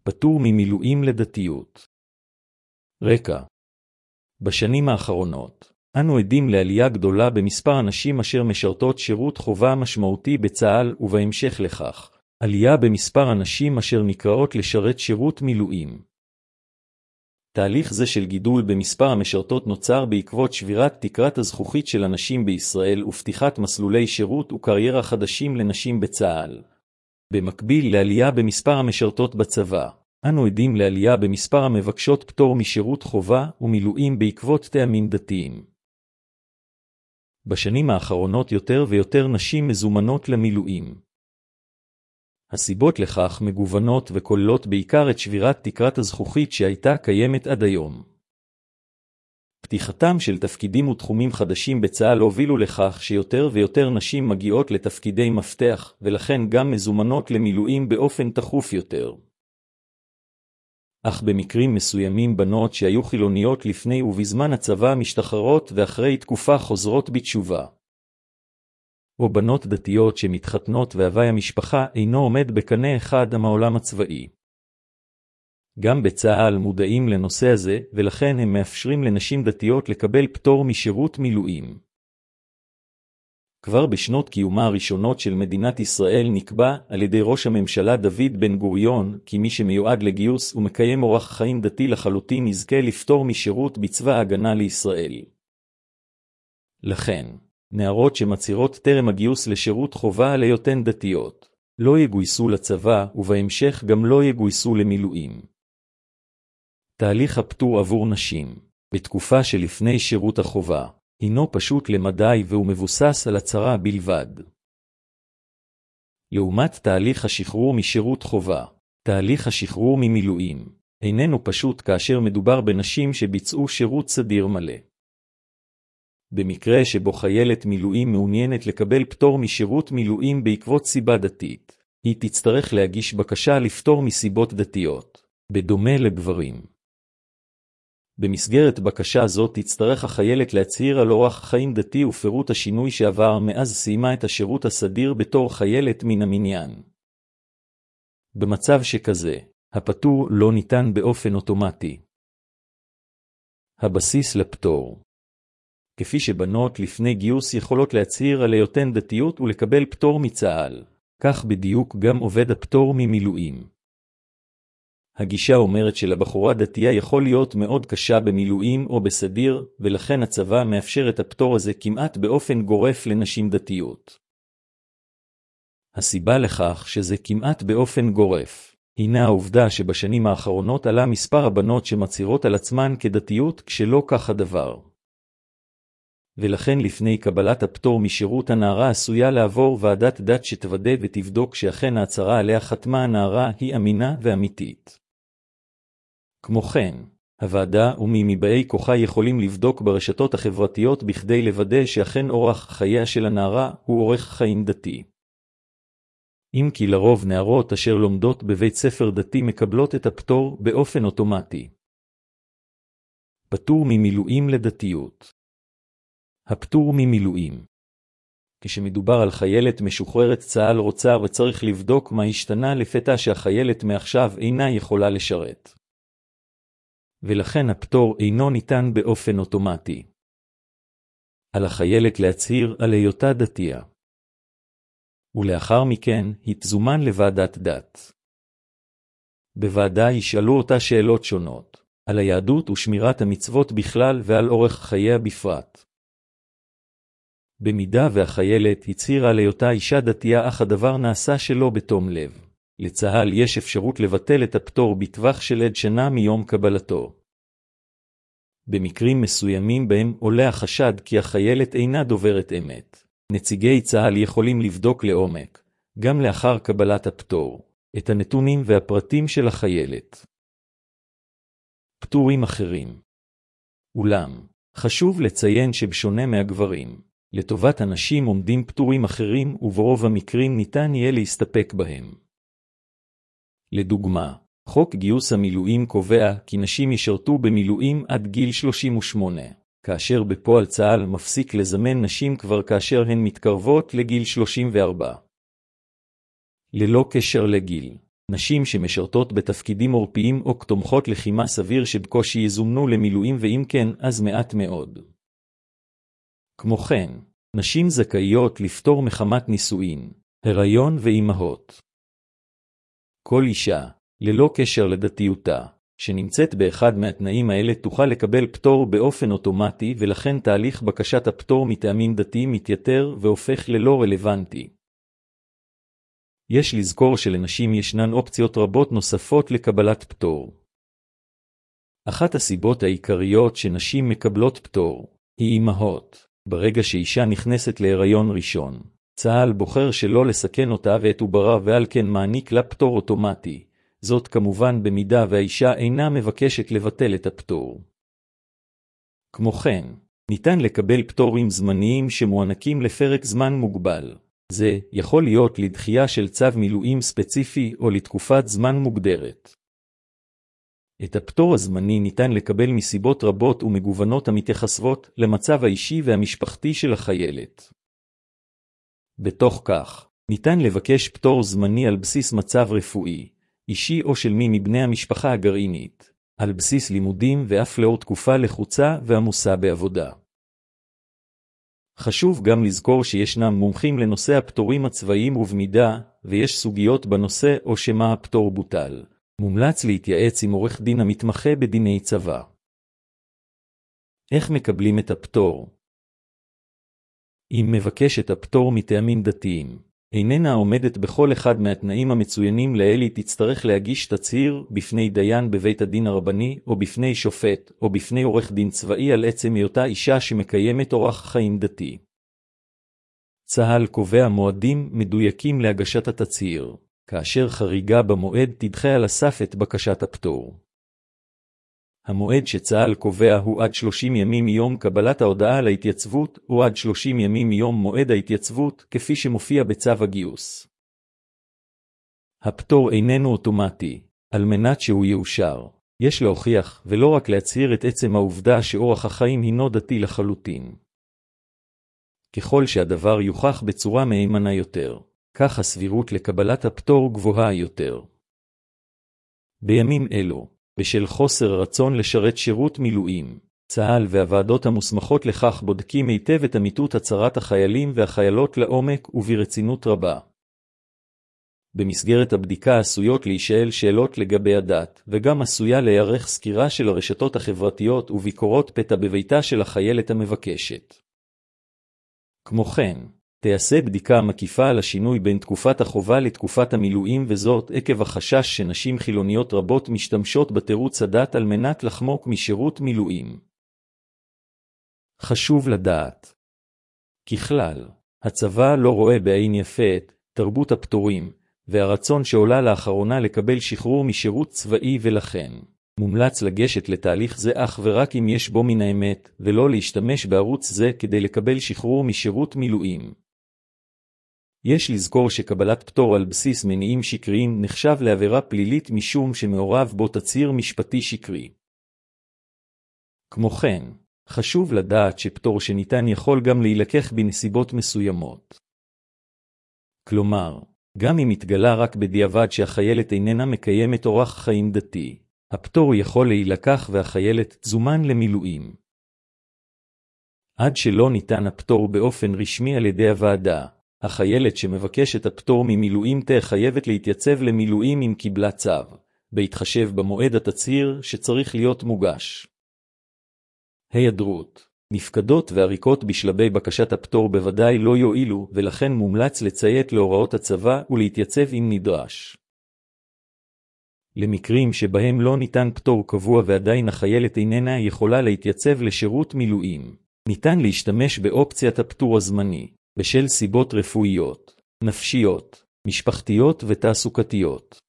פטור ממילואים לדתיות. רקע. בשנים האחרונות, אנו עדים לעלייה גדולה במספר הנשים אשר משרתות שירות חובה משמעותי בצה"ל, ובהמשך לכך, עלייה במספר הנשים אשר נקראות לשרת שירות מילואים. תהליך זה של גידול במספר המשרתות נוצר בעקבות שבירת תקרת הזכוכית של הנשים בישראל ופתיחת מסלולי שירות וקריירה חדשים לנשים בצה"ל. במקביל לעלייה במספר המשרתות בצבא, אנו עדים לעלייה במספר המבקשות פטור משירות חובה ומילואים בעקבות טעמים דתיים. בשנים האחרונות יותר ויותר נשים מזומנות למילואים. הסיבות לכך מגוונות וכוללות בעיקר את שבירת תקרת הזכוכית שהייתה קיימת עד היום. פתיחתם של תפקידים ותחומים חדשים בצה"ל הובילו לכך שיותר ויותר נשים מגיעות לתפקידי מפתח, ולכן גם מזומנות למילואים באופן תכוף יותר. אך במקרים מסוימים בנות שהיו חילוניות לפני ובזמן הצבא משתחררות ואחרי תקופה חוזרות בתשובה. או בנות דתיות שמתחתנות והווי המשפחה אינו עומד בקנה אחד עם העולם הצבאי. גם בצה"ל מודעים לנושא הזה, ולכן הם מאפשרים לנשים דתיות לקבל פטור משירות מילואים. כבר בשנות קיומה הראשונות של מדינת ישראל נקבע על ידי ראש הממשלה דוד בן גוריון כי מי שמיועד לגיוס ומקיים אורח חיים דתי לחלוטין יזכה לפטור משירות בצבא ההגנה לישראל. לכן, נערות שמצהירות טרם הגיוס לשירות חובה על היותן דתיות, לא יגויסו לצבא ובהמשך גם לא יגויסו למילואים. תהליך הפטור עבור נשים, בתקופה שלפני שירות החובה, הינו פשוט למדי והוא מבוסס על הצהרה בלבד. לעומת תהליך השחרור משירות חובה, תהליך השחרור ממילואים, איננו פשוט כאשר מדובר בנשים שביצעו שירות סדיר מלא. במקרה שבו חיילת מילואים מעוניינת לקבל פטור משירות מילואים בעקבות סיבה דתית, היא תצטרך להגיש בקשה לפטור מסיבות דתיות, בדומה לגברים. במסגרת בקשה זאת תצטרך החיילת להצהיר על אורח חיים דתי ופירוט השינוי שעבר מאז סיימה את השירות הסדיר בתור חיילת מן המניין. במצב שכזה, הפטור לא ניתן באופן אוטומטי. הבסיס לפטור. כפי שבנות לפני גיוס יכולות להצהיר על היותן דתיות ולקבל פטור מצה"ל, כך בדיוק גם עובד הפטור ממילואים. הגישה אומרת שלבחורה דתייה יכול להיות מאוד קשה במילואים או בסדיר, ולכן הצבא מאפשר את הפטור הזה כמעט באופן גורף לנשים דתיות. הסיבה לכך שזה כמעט באופן גורף, הינה העובדה שבשנים האחרונות עלה מספר הבנות שמצהירות על עצמן כדתיות כשלא כך הדבר. ולכן לפני קבלת הפטור משירות הנערה עשויה לעבור ועדת דת שתוודא ותבדוק שאכן ההצהרה עליה חתמה הנערה היא אמינה ואמיתית. כמו כן, הוועדה ומי מבאי כוחה יכולים לבדוק ברשתות החברתיות בכדי לוודא שאכן אורח חייה של הנערה הוא אורח חיים דתי. אם כי לרוב נערות אשר לומדות בבית ספר דתי מקבלות את הפטור באופן אוטומטי. פטור ממילואים לדתיות. הפטור ממילואים. כשמדובר על חיילת משוחררת צה"ל רוצה וצריך לבדוק מה השתנה לפתע שהחיילת מעכשיו אינה יכולה לשרת. ולכן הפטור אינו ניתן באופן אוטומטי. על החיילת להצהיר על היותה דתייה. ולאחר מכן היא תזומן לוועדת דת. בוועדה ישאלו אותה שאלות שונות, על היהדות ושמירת המצוות בכלל ועל אורח חייה בפרט. במידה והחיילת הצהירה על היותה אישה דתייה אך הדבר נעשה שלא בתום לב, לצה"ל יש אפשרות לבטל את הפטור בטווח של עד שנה מיום קבלתו. במקרים מסוימים בהם עולה החשד כי החיילת אינה דוברת אמת, נציגי צה"ל יכולים לבדוק לעומק, גם לאחר קבלת הפטור, את הנתונים והפרטים של החיילת. פטורים אחרים. אולם, חשוב לציין שבשונה מהגברים, לטובת הנשים עומדים פטורים אחרים וברוב המקרים ניתן יהיה להסתפק בהם. לדוגמה, חוק גיוס המילואים קובע כי נשים ישרתו במילואים עד גיל 38, כאשר בפועל צה"ל מפסיק לזמן נשים כבר כאשר הן מתקרבות לגיל 34. ללא קשר לגיל, נשים שמשרתות בתפקידים עורפיים או כתומכות לחימה סביר שבקושי יזומנו למילואים ואם כן, אז מעט מאוד. כמו כן, נשים זכאיות לפטור מחמת נישואין, הריון ואימהות. כל אישה, ללא קשר לדתיותה, שנמצאת באחד מהתנאים האלה תוכל לקבל פטור באופן אוטומטי ולכן תהליך בקשת הפטור מטעמים דתיים מתייתר והופך ללא רלוונטי. יש לזכור שלנשים ישנן אופציות רבות נוספות לקבלת פטור. אחת הסיבות העיקריות שנשים מקבלות פטור היא אימהות. ברגע שאישה נכנסת להיריון ראשון, צה"ל בוחר שלא לסכן אותה ואת עוברה ועל כן מעניק לה פטור אוטומטי. זאת כמובן במידה והאישה אינה מבקשת לבטל את הפטור. כמו כן, ניתן לקבל פטורים זמניים שמוענקים לפרק זמן מוגבל. זה יכול להיות לדחייה של צו מילואים ספציפי או לתקופת זמן מוגדרת. את הפטור הזמני ניתן לקבל מסיבות רבות ומגוונות המתייחסות למצב האישי והמשפחתי של החיילת. בתוך כך, ניתן לבקש פטור זמני על בסיס מצב רפואי, אישי או של מי מבני המשפחה הגרעינית, על בסיס לימודים ואף לאור תקופה לחוצה ועמוסה בעבודה. חשוב גם לזכור שישנם מומחים לנושא הפטורים הצבאיים ובמידה, ויש סוגיות בנושא או שמה הפטור בוטל. מומלץ להתייעץ עם עורך דין המתמחה בדיני צבא. איך מקבלים את הפטור? אם מבקשת הפטור מטעמים דתיים, איננה עומדת בכל אחד מהתנאים המצוינים לעיל, היא תצטרך להגיש תצהיר בפני דיין בבית הדין הרבני או בפני שופט או בפני עורך דין צבאי על עצם היותה אישה שמקיימת אורח חיים דתי. צה"ל קובע מועדים מדויקים להגשת התצהיר, כאשר חריגה במועד תדחה על הסף את בקשת הפטור. המועד שצה"ל קובע הוא עד 30 ימים מיום קבלת ההודעה על ההתייצבות, או עד 30 ימים מיום מועד ההתייצבות, כפי שמופיע בצו הגיוס. הפטור איננו אוטומטי, על מנת שהוא יאושר. יש להוכיח, ולא רק להצהיר את עצם העובדה שאורח החיים הינו דתי לחלוטין. ככל שהדבר יוכח בצורה מהימנה יותר, כך הסבירות לקבלת הפטור גבוהה יותר. בימים אלו, בשל חוסר רצון לשרת שירות מילואים, צה"ל והוועדות המוסמכות לכך בודקים היטב את אמיתות הצהרת החיילים והחיילות לעומק וברצינות רבה. במסגרת הבדיקה עשויות להישאל שאלות לגבי הדת, וגם עשויה להיערך סקירה של הרשתות החברתיות וביקורות פתע בביתה של החיילת המבקשת. כמו כן, תיעשה בדיקה מקיפה על השינוי בין תקופת החובה לתקופת המילואים, וזאת עקב החשש שנשים חילוניות רבות משתמשות בתירוץ הדת על מנת לחמוק משירות מילואים. חשוב לדעת. ככלל, הצבא לא רואה בעין יפה את תרבות הפטורים, והרצון שעולה לאחרונה לקבל שחרור משירות צבאי, ולכן מומלץ לגשת לתהליך זה אך ורק אם יש בו מן האמת, ולא להשתמש בערוץ זה כדי לקבל שחרור משירות מילואים. יש לזכור שקבלת פטור על בסיס מניעים שקריים נחשב לעבירה פלילית משום שמעורב בו תצהיר משפטי שקרי. כמו כן, חשוב לדעת שפטור שניתן יכול גם להילקח בנסיבות מסוימות. כלומר, גם אם התגלה רק בדיעבד שהחיילת איננה מקיימת אורח חיים דתי, הפטור יכול להילקח והחיילת זומן למילואים. עד שלא ניתן הפטור באופן רשמי על ידי הוועדה, החיילת שמבקשת הפטור ממילואים תהיה חייבת להתייצב למילואים אם קיבלה צו, בהתחשב במועד התצהיר שצריך להיות מוגש. היעדרות, נפקדות ועריקות בשלבי בקשת הפטור בוודאי לא יועילו, ולכן מומלץ לציית להוראות הצבא ולהתייצב אם נדרש. למקרים שבהם לא ניתן פטור קבוע ועדיין החיילת איננה יכולה להתייצב לשירות מילואים, ניתן להשתמש באופציית הפטור הזמני, בשל סיבות רפואיות, נפשיות, משפחתיות ותעסוקתיות.